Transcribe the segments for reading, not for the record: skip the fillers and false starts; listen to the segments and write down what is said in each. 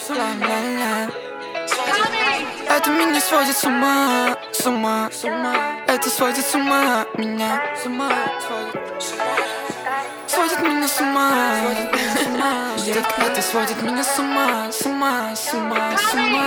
Это меня сводит с ума, с ума, с ума. Это сводит с ума меня, с ума сводит меня с ума, детка, это сводит меня с ума, с ума, с ума, с ума.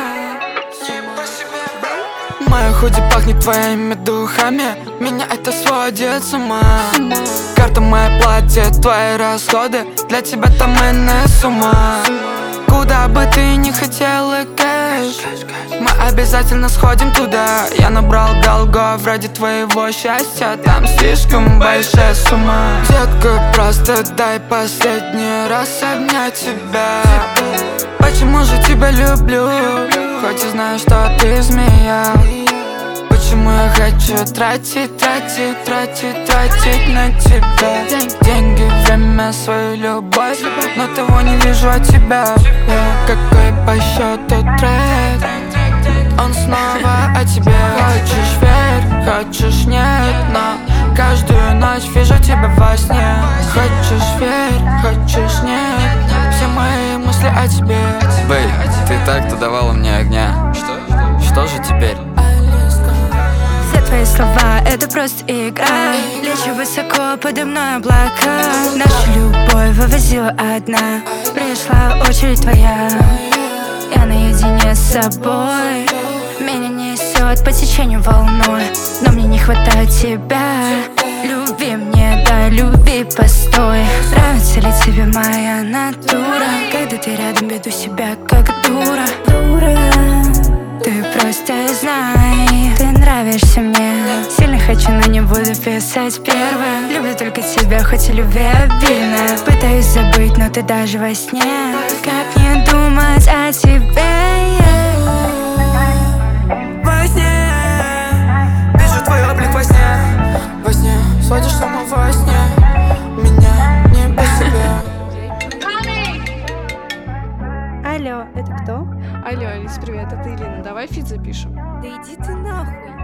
Моя худи пахнет твоими духами, меня это сводит с ума. Карта моя платье, твои расходы, для тебя там иная сумма. Куда бы ты ни хотела кэш, мы обязательно сходим туда. Я набрал долгов ради твоего счастья, там слишком большая сумма. Детка, просто дай последний раз обнять тебя. Почему же тебя люблю, хоть и знаю, что ты змея? Почему я хочу тратить, тратить, тратить, тратить на тебя деньги, время, свою любовь, но того не вижу от тебя. Какой по счету трек, он снова о тебе. Хочешь верь, хочешь нет, но каждую ночь вижу тебя во сне. Хочешь верь, хочешь нет, все мои мысли о тебе. Бэй, ты так-то давала мне огня. Что же теперь? Твои слова — это просто игра. Лечу высоко подо мной облака. Нашу любовь вывозила одна. Пришла очередь твоя. Я наедине с собой. Меня несет по течению волной, но мне не хватает тебя. Люби мне, да, люби, постой. Нравится ли тебе моя натура? Когда ты рядом, веду себя как дура. Ты просто знай, ты нравишься мне. Сильно хочу, но не буду писать первым. Люблю только тебя, хоть и любви обильно. Пытаюсь забыть, но ты даже во сне. Как не думать о тебе? Во сне вижу твой облик во сне. Во сне сводишь с ума во сне. Меня не без себя. Алло, это кто? Алло, Алис, привет, это Ирина. Давай фит запишем. Да иди ты нахуй.